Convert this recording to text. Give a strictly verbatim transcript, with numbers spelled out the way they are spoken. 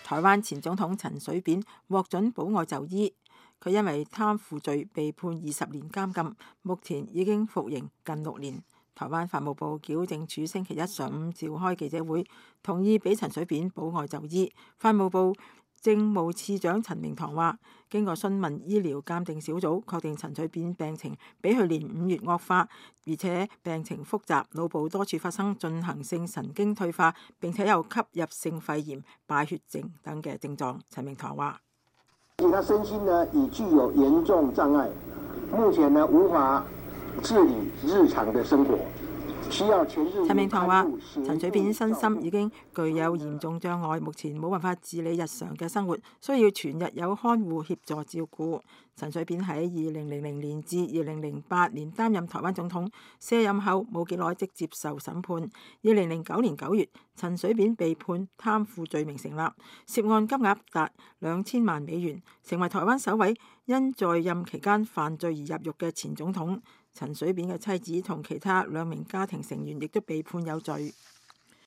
台灣前總統陳水扁獲准保外就醫，佢因為貪腐罪被判二十年監禁，目前已經服刑近六年。台灣法務部矯正署星期一上午召開記者會，同意俾陳水扁保外就醫。法務部政務次長陳明堂話，經過詢問醫療鑑定小組，確定陳水扁病情比去年五月惡化，而且病情複雜，腦部多處發生進行性神經退化，並且有吸入性肺炎、敗血症等嘅症狀。陳明堂話， 他身心呢已具有嚴重障礙，目前呢無法自理日常的生活。 陳明堂話：陳水扁身心已經具有嚴重障礙，目前冇辦法自理日常嘅生活，需要全日有看護協助照顧。陳水扁喺二零零零年至二零零八年擔任台灣總統，卸任後冇幾耐即接受審判。二零零九年九月，陳水扁被判貪腐罪名成立，涉案金額達兩千萬美元，成為台灣首位因在任期間犯罪而入獄嘅前總統。陳水扁嘅妻子同其他兩名家庭成員亦都被判有罪。